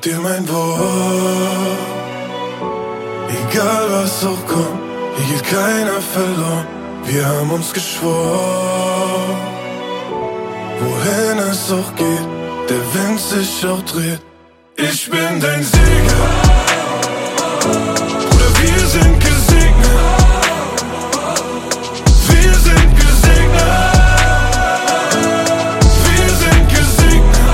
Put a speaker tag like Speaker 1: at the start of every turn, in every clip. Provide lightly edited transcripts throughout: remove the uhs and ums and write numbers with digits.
Speaker 1: dir mein Wort. Egal was auch kommt, hier geht keiner verloren. Wir haben uns geschworen. Wohin es auch geht, der Wind sich auch dreht. Ich bin dein Sieger. Bruder, wir sind gesegnet. Wir sind gesegnet. Wir sind gesegnet.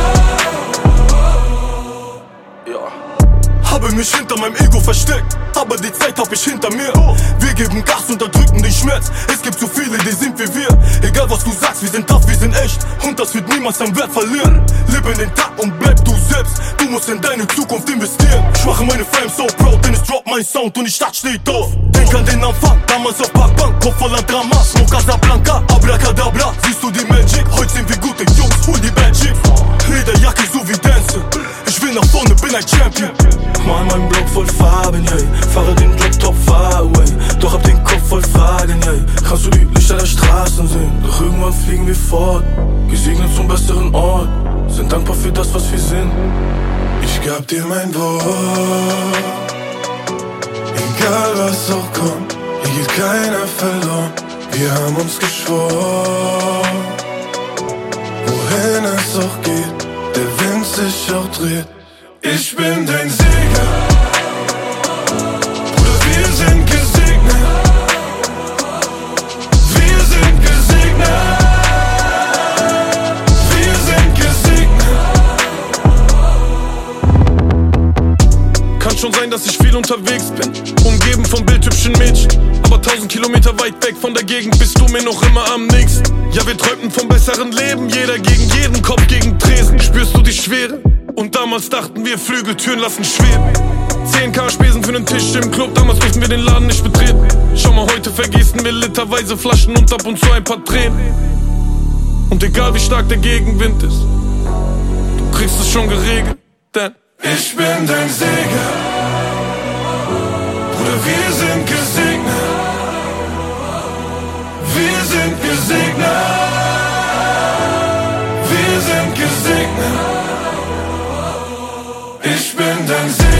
Speaker 1: Ja. Habe mich hinter meinem Ego versteckt, aber die Zeit hab ich hinter mir. Wir geben Gas, unterdrücken den Schmerz. Es gibt so viele, die sind wie wir. Egal was du sagst, wir sind tough, wir sind echt. Und das wird niemals an Wert verlieren. Lebe den Tag und bleib du selbst. Du musst in deine Zukunft investieren. Ich mache meine Fame so proud, denn es droppt mein Sound und die Stadt steht auf. Denk an den Anfang, damals auf Parkbank, Kopf voller Drama, Smoke Casablanca, Abracadabra. Siehst du die Magic? Heute sind wir gute Jungs, hol die Bad Chicks. Lederjacke so wie Dance. Ich will nach vorne, bin ein Champion. Mal mein Block voll Farben, ey. Fahre den Dreck top far away. Doch hab den Kopf voll Fragen, ey. Kannst du die Lichter der Straßen sehen? Doch irgendwann fliegen wir fort, gesegnet zum besseren Ort. Sind dankbar für das, was wir sind. Ich gab dir mein Wort. Egal was auch kommt, hier geht keiner verloren. Wir haben uns geschworen. Wohin es auch geht, der Wind sich auch dreht. Ich bin dein Sieger. Bruder, wir sind gesegnet. Wir sind gesegnet. Wir sind gesegnet. Kann schon sein, dass ich viel unterwegs bin, umgeben von bildhübschen Mädchen. Aber 1000 Kilometer weit weg von der Gegend bist du mir noch immer am nächsten. Ja, wir träumten vom besseren Leben, jeder gegen jeden, Kopf gegen Tresen. Spürst du die Schwere? Und damals dachten wir, Flügeltüren lassen schweben. 10.000 Spesen für nen Tisch im Club, damals durften wir den Laden nicht betreten. Schau mal, heute vergießen wir literweise Flaschen und ab und zu ein paar Tränen. Und egal wie stark der Gegenwind ist, du kriegst es schon geregelt, denn ich bin dein Sieger. Bruder, wir sind gesegnet. Wir sind gesegnet. Wir sind gesegnet. Ich bin dein Sieger.